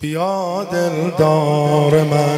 بیا دلدار من،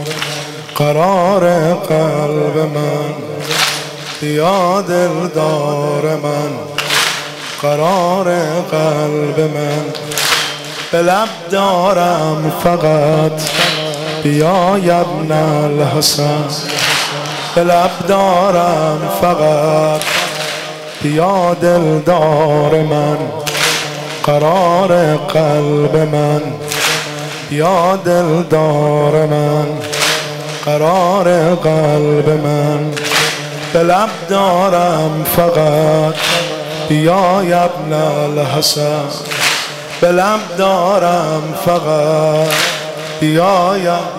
قرار قلب من. بیا دلدار من، قرار قلب من. به لب دارم فقط بیا ابن الحسن. به لب دارم فقط بیا دلدار من، قرار قلب من. یا دلدار من، قرار قلب من. به لب دارم فقط بیا ابن الحسن. به لب دارم فقط بیا.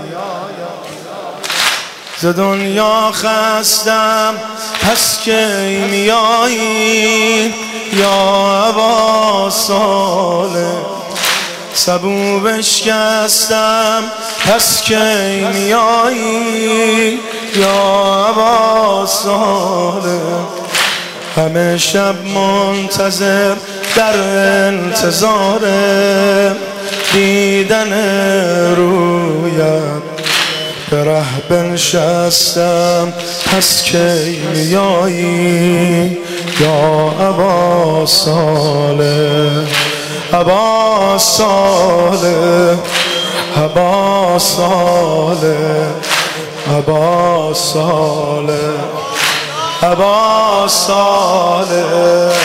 ز دنیا خستم پس کی میایی یا ابا صالح. سبو بشکستم پس کی میایی یا ابا صالح. همه شب منتظر در انتظار دیدن رویت. به ره بنشستم پس کی میایی یا ابا صالح. ابا صالح، ابا صالح، ابا صالح، ابا صالح،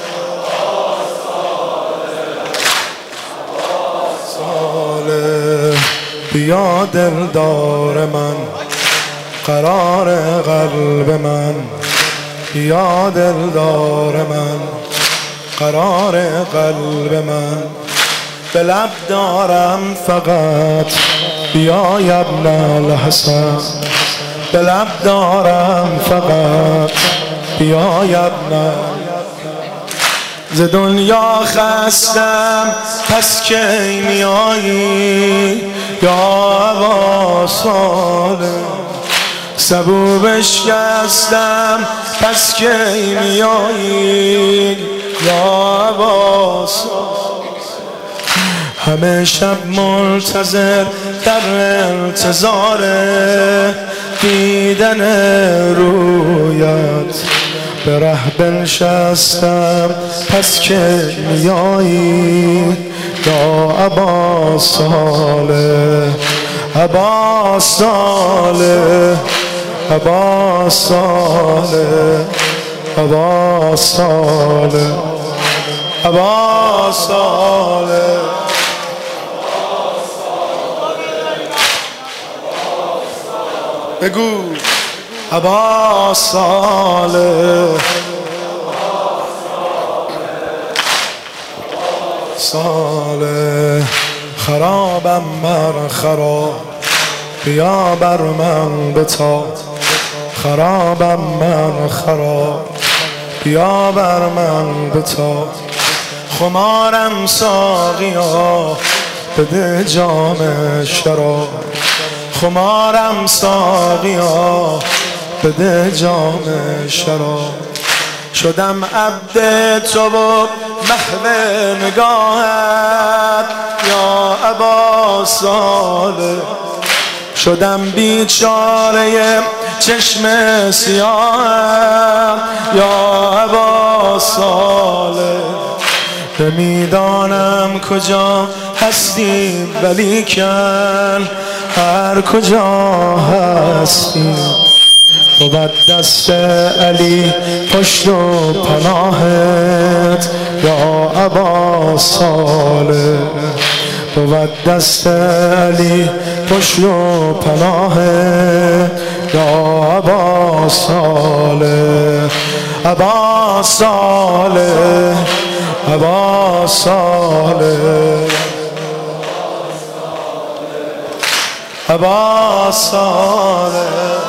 صالح. بیا دلدار من، قرار قلب من. بیا دلدار من، قرار قلب من. به لب دارم فقط بیا ابن الحسن. به لب دارم فقط بیا ابن. ز دنیا خستم پس کی میایی یا ابا صالح. سبو بشکستم پس کی میایی یا ابا صالح. همه شب منتظر در انتظار دیدن رویت. به ره بنشستم پس کی میایی یا ابا صالح. ابا صالح، ابا صالح، ابا صالح، ابا صالح. بگو ابا صالح، صالح. خرابم من خراب بیا بر من بتاب. خرابم من خراب بیا بر من بتاب. خمارم ساقیا بده جام شراب. خمارم ساقیا بده جام شراب. شدم عبد تو و محو نگاهت یا ابا صالح. شدم بیچاره چشم سیاه یا ابا صالح. نمیدانم کجا هستی ولیکن هر کجا هستی بود دست علی پشت و پناهت یا ابا صالح. بود دست علی پشت و پناهت یا ابا صالح. ابا صالح، ابا صالح، ابا صالح.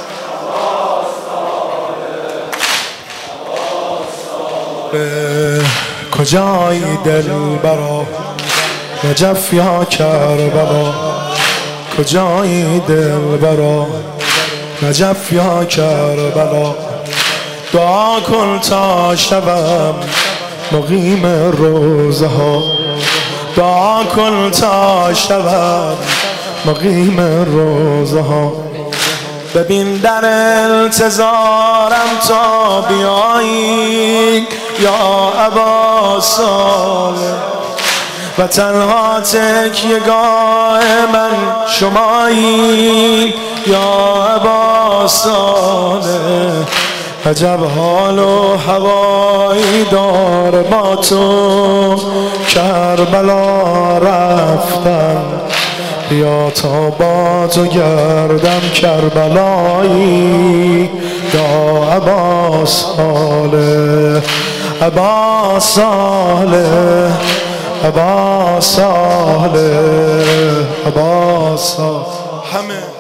کجایی دلبرا نجف یا کربلا. کجایی دلبرا نجف یا کربلا. دعا کن تا شبم مقیم روزه ها. دعا کن تا شود مقیم روزه ها. ببین در انتظارم تا بیایی یا ابا صالح، و تنها تکیه‌گاه من شمایی یا ابا صالح. عجب حال و هوایی دار با تو کربلا رفتم، بیا تا با تو گردم کربلایی یا ابا صالح. ابا صالح ابا صالح ابا صالح. همه